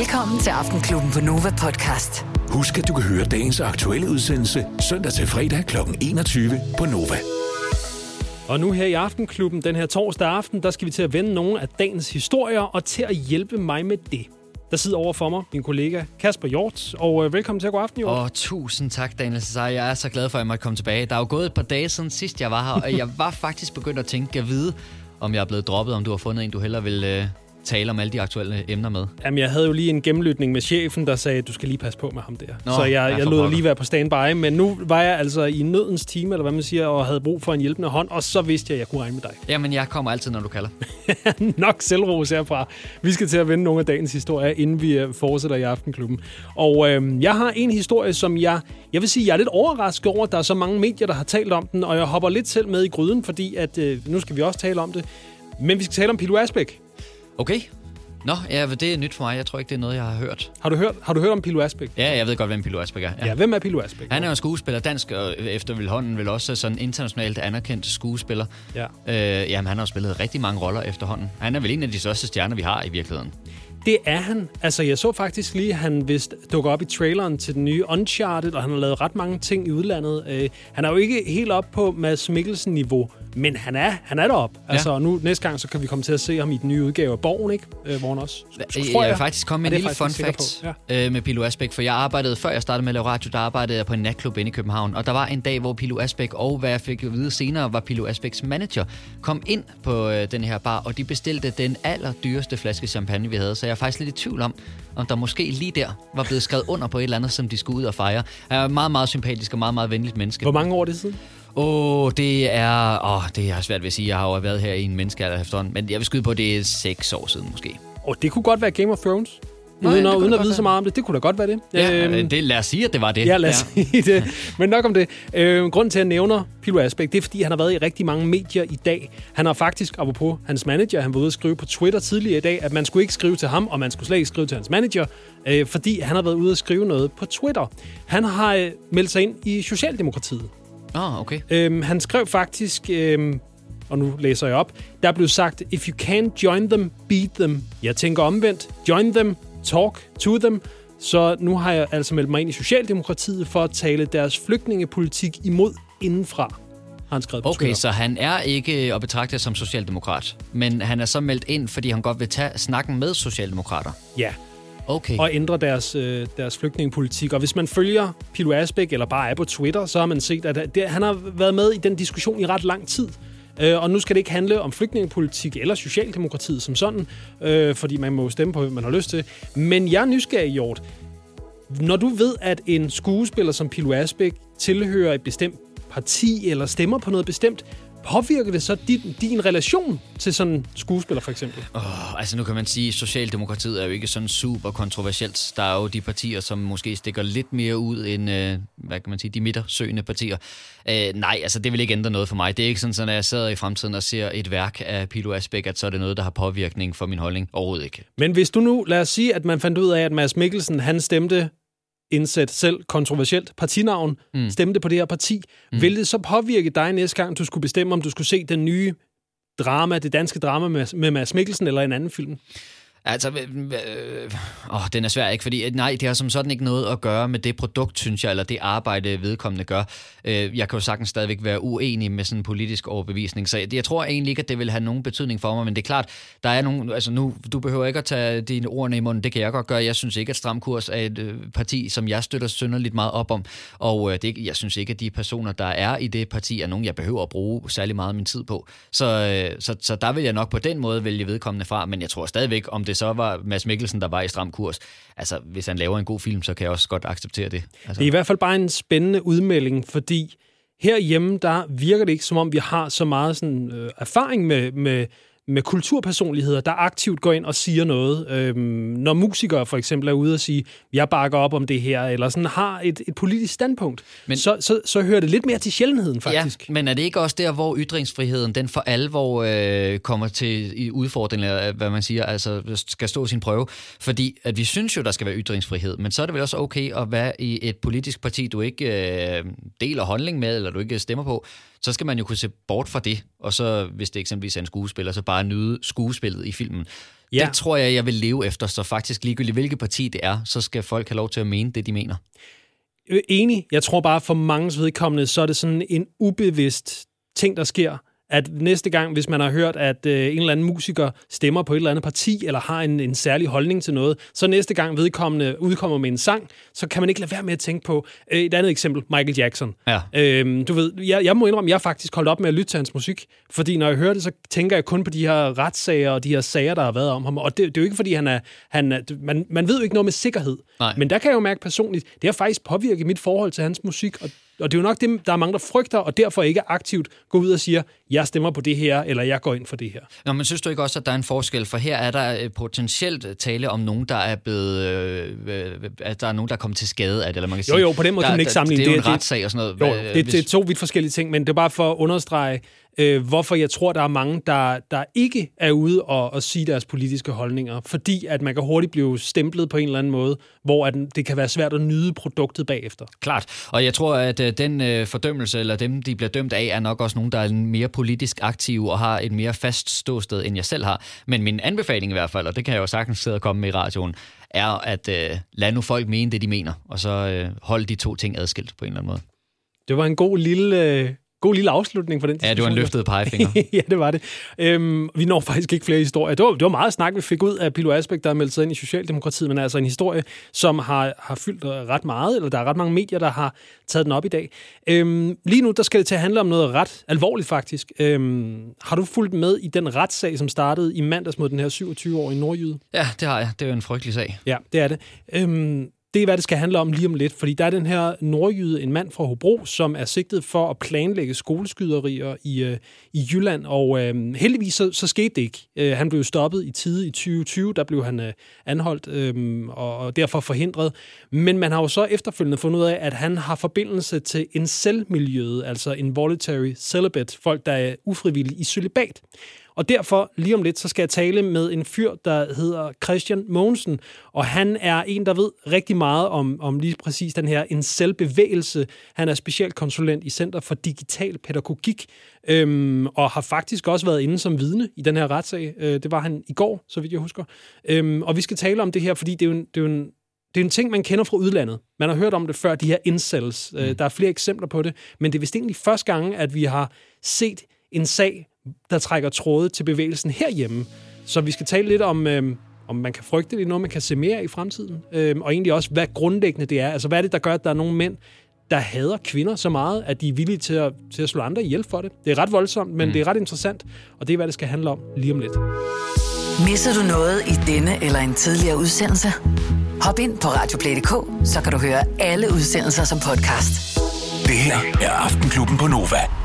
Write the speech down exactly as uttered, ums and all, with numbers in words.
Velkommen til Aftenklubben på Nova Podcast. Husk, at du kan høre dagens aktuelle udsendelse søndag til fredag kl. enogtyve på Nova. Og nu her i Aftenklubben, den her torsdag aften, der skal vi til at vende nogle af dagens historier, og til at hjælpe mig med det. Der sidder over for mig min kollega Kasper Hjort, og øh, velkommen til at gå aften, Hjort. Og tusind tak, Daniel Cesar. Jeg er så glad for, at jeg måtte komme tilbage. Der er jo gået et par dage siden sidst, jeg var her, og jeg var faktisk begyndt at tænke, at vide, om jeg er blevet droppet, om du har fundet en, du hellere vil øh, tale om alle de aktuelle emner med. Jamen, jeg havde jo lige en gennemlytning med chefen, der sagde, at du skal lige passe på med ham der. Nå, så jeg, jeg, jeg lod lige være på standby, men nu var jeg altså i nødens time, eller hvad man siger, og havde brug for en hjælpende hånd, og så vidste jeg, at jeg kunne regne med dig. Jamen, jeg kommer altid, når du kalder. Nok selvros herfra. Vi skal til at vende nogle af dagens historier, inden vi fortsætter i Aftenklubben. Og øh, jeg har en historie, som jeg, jeg vil sige, jeg er lidt overrasket over, at der er så mange medier, der har talt om den, og jeg hopper lidt selv med i gryden, fordi at, øh, nu skal vi også tale om det. Men vi skal tale om Pilo Asbæk. Okay. Nå, ja, det er nyt for mig. Jeg tror ikke, det er noget, jeg har hørt. Har du hørt, har du hørt om Pilo Asbæk? Ja, jeg ved godt, hvem Pilo Asbæk er. Ja, ja, hvem er Pilo Asbæk? Han er jo skuespiller, dansk, og efter Vilhelm vel også sådan internationalt anerkendt skuespiller. Ja. Øh, jamen, han har jo spillet rigtig mange roller efterhånden. Han er vel en af de største stjerner, vi har i virkeligheden. Det er han. Altså, jeg så faktisk lige, at han vist dukker op i traileren til den nye Uncharted, og han har lavet ret mange ting i udlandet. Øh, han er jo ikke helt op på Mads Mikkelsen-niveau, men han er, han er deroppe. Ja. Altså, og nu næste gang, så kan vi komme til at se ham i den nye udgave af Borgen, ikke? Øh, hvor han også... Jeg, jeg vil faktisk komme med en lille fun fact ja. øh, med Pilo Asbæk, for jeg arbejdede, før jeg startede med at lave radio, der arbejdede jeg på en natklub inde i København, og der var en dag, hvor Pilo Asbæk, og hvad jeg fik at vide senere, var Pilo Asbæks manager, kom ind på øh, den her bar, og de bestilte den allerdyreste flaske champagne, vi havde, så jeg er faktisk lidt i tvivl om, om der måske lige der var blevet skrevet under på et eller andet, som de skulle ud og fejre. Jeg er meget, meget sympatisk og meget, meget venligt menneske. Hvor mange år er det siden? Åh, oh, det er... Åh, oh, det er svært ved at sige. Jeg har jo været her i en menneskealder efterhånden, men jeg vil skyde på, at det er seks år siden måske. Åh, oh, det kunne godt være Game of Thrones. Nej, uden at, uden at vide så meget om det. Det kunne da godt være det. Ja, øhm, det, lad os sige, at det var det. Ja, lad os ja. sige det. Men nok om det. Øhm, grunden til, at jeg nævner Pilo Asbæk, det er, fordi han har været i rigtig mange medier i dag. Han har faktisk, apropos hans manager, han var ude at skrive på Twitter tidligere i dag, at man skulle ikke skrive til ham, og man skulle slet ikke skrive til hans manager, øh, fordi han har været ude at skrive noget på Twitter. Han har øh, meldt sig ind i Socialdemokratiet. Ah, okay. Øhm, han skrev faktisk... Øh, og nu læser jeg op. Der blev sagt, if you can't join them, beat them. Jeg tænker omvendt. Join them, talk to them. Så nu har jeg altså meldt mig ind i Socialdemokratiet for at tale deres flygtningepolitik imod indenfra, har han skrevet på Okay, Twitter. så han er ikke at betragte som socialdemokrat, men han er så meldt ind, fordi han godt vil tage snakken med socialdemokrater. Ja. Okay. Og ændre deres, øh, deres flygtningepolitik. Og hvis man følger Pilo Asbæk, eller bare er på Twitter, så har man set, at det, han har været med i den diskussion i ret lang tid. Øh, og nu skal det ikke handle om flygtningepolitik eller Socialdemokratiet som sådan, øh, fordi man må stemme på, hvad man har lyst til. Men jeg er nysgerrig, Hjort. Når du ved, at en skuespiller som Pilo Asbæk tilhører et bestemt parti eller stemmer på noget bestemt, påvirker det så din, din relation til sådan en skuespiller, for eksempel? Oh, altså nu kan man sige, at Socialdemokratiet er jo ikke sådan super kontroversielt. Der er jo de partier, som måske stikker lidt mere ud end, øh, hvad kan man sige, de midtersøgende partier. Øh, nej, altså det vil ikke ændre noget for mig. Det er ikke sådan, at når jeg sidder i fremtiden og ser et værk af Pilo Asbæk, at så er det noget, der har påvirkning for min holdning. Overhovedet ikke. Men hvis du nu, lad os sige, at man fandt ud af, at Mads Mikkelsen, han stemte indsæt selv kontroversielt partinavn, mm. stemte på det her parti. Mm. Vil det så påvirke dig næste gang, du skulle bestemme, om du skulle se den nye drama, det danske drama med, med Mads Mikkelsen eller en anden film? Altså, øh, øh, åh, den er svær, ikke? Fordi nej, det har som sådan ikke noget at gøre med det produkt, synes jeg, eller det arbejde, vedkommende gør. Øh, jeg kan jo sagtens stadigvæk være uenig med sådan en politisk overbevisning, så jeg, jeg tror egentlig ikke, at det vil have nogen betydning for mig, men det er klart, der er nogen, altså nu, du behøver ikke at tage dine ordene i munden, det kan jeg godt gøre. Jeg synes ikke, at Stram Kurs er et øh, parti, som jeg støtter synderligt meget op om, og øh, det, jeg synes ikke, at de personer, der er i det parti, er nogen, jeg behøver at bruge særlig meget af min tid på. Så, øh, så, så der vil jeg nok på den måde vælge vedkommende fra, men jeg tror stadigvæk, om det så var Mads Mikkelsen, der var i Stram Kurs. Altså, hvis han laver en god film, så kan jeg også godt acceptere det. Altså. Det er i hvert fald bare en spændende udmelding, fordi herhjemme, der virker det ikke, som om vi har så meget sådan, øh, erfaring med, med, med kulturpersonligheder, der aktivt går ind og siger noget. Øhm, når musikere for eksempel er ude og sige, jeg bakker op om det her, eller sådan har et, et politisk standpunkt, men, så, så, så hører det lidt mere til sjældenheden, faktisk. Ja, men er det ikke også der, hvor ytringsfriheden, den for alvor øh, kommer til i udfordringer, hvad man siger, altså skal stå sin prøve? Fordi at vi synes jo, der skal være ytringsfrihed, men så er det vel også okay at være i et politisk parti, du ikke øh, deler holdning med, eller du ikke stemmer på, så skal man jo kunne se bort fra det, og så, hvis det eksempelvis er en skuespiller, så bare nyde skuespillet i filmen. Ja. Det tror jeg, jeg vil leve efter, så faktisk ligegyldigt hvilket parti det er, så skal folk have lov til at mene det, de mener. Enig. Jeg tror bare, for manges vedkommende, så er det sådan en ubevidst ting, der sker, at næste gang, hvis man har hørt, at øh, en eller anden musiker stemmer på et eller andet parti, eller har en, en særlig holdning til noget, så næste gang vedkommende udkommer med en sang, så kan man ikke lade være med at tænke på øh, et andet eksempel, Michael Jackson. Ja. Øhm, du ved, jeg, jeg må indrømme, jeg har faktisk holdt op med at lytte til hans musik, fordi når jeg hører det, så tænker jeg kun på de her retssager og de her sager, der har været om ham, og det, det er jo ikke, fordi han er... Han er man, man ved jo ikke noget med sikkerhed, Nej. Men der kan jeg jo mærke personligt, det har faktisk påvirket mit forhold til hans musik, og Og det er jo nok det, der er mange, der frygter, og derfor ikke aktivt går ud og siger, jeg stemmer på det her, eller jeg går ind for det her. Nå, men synes du ikke også, at der er en forskel? For her er der potentielt tale om nogen, der er blevet... Øh, at der er nogen, der er kommet til skade af det, eller man kan sige... Jo, jo, på den måde der, kan man ikke sammenligne. Det er jo det, en retssag og sådan noget. Jo, det, det er to vidt forskellige ting, men det er bare for at understrege, øh, hvorfor jeg tror, der er mange, der, der ikke er ude og, og sige deres politiske holdninger, fordi at man kan hurtigt blive stemplet på en eller anden måde, hvor at det kan være svært at nyde produktet bagefter. Klart, og jeg tror, at øh, den øh, fordømmelse, eller dem, de bliver dømt af, er nok også nogen, der er mere politisk aktive og har et mere fast ståsted, end jeg selv har. Men min anbefaling i hvert fald, og det kan jeg jo sagtens sidde og komme med i radioen, er at øh, lade nu folk mene det, de mener, og så øh, holde de to ting adskilt på en eller anden måde. Det var en god lille... Øh God lille afslutning for den diskussion. Ja, det var en løftet pegefinger. Ja, det var det. Øhm, vi når faktisk ikke flere historier. Det var, det var meget snak, vi fik ud af Pilo Asbæk, der er meldt sig ind i Socialdemokratiet, men altså en historie, som har, har fyldt ret meget, eller der er ret mange medier, der har taget den op i dag. Øhm, lige nu, der skal det til at handle om noget ret alvorligt faktisk. Øhm, har du fulgt med i den retssag, som startede i mandags mod den her syvogtyve-årige nordjyde? Ja, det har jeg. Det er jo en frygtelig sag. Ja, det er det. Øhm, Det er, hvad det skal handle om lige om lidt, fordi der er den her nordjyde, en mand fra Hobro, som er sigtet for at planlægge skoleskyderier i, øh, i Jylland, og øh, heldigvis så, så skete det ikke. Øh, han blev stoppet i tide i tyve tyve, der blev han øh, anholdt øh, og, og derfor forhindret. Men man har jo så efterfølgende fundet ud af, at han har forbindelse til incel-miljøet, altså involuntary celibate, folk, der er ufrivillige i cølibat. Og derfor, lige om lidt, så skal jeg tale med en fyr, der hedder Christian Mogensen, og han er en, der ved rigtig meget om, om lige præcis den her incel-bevægelse. Han er specialkonsulent i Center for Digital Pædagogik, øhm, og har faktisk også været inde som vidne i den her retssag. Øh, det var han i går, så vidt jeg husker. Øhm, og vi skal tale om det her, fordi det er jo en, det er jo en Det er en ting, man kender fra udlandet. Man har hørt om det før, de her incels. Mm. Der er flere eksempler på det, men det er vist egentlig første gang, at vi har set en sag, der trækker tråde til bevægelsen herhjemme. Så vi skal tale lidt om, øh, om man kan frygte det, noget man kan se mere af i fremtiden, øh, og egentlig også, hvad grundlæggende det er. Altså, hvad er det, der gør, at der er nogle mænd, der hader kvinder så meget, at de er villige til at, til at slå andre ihjel for det. Det er ret voldsomt, men mm. det er ret interessant, og det er, hvad det skal handle om lige om lidt. Misser du noget i denne eller en tidligere udsendelse? Hop ind på radioplay punktum d k, så kan du høre alle udsendelser som podcast. Det her er Aftenklubben på Nova.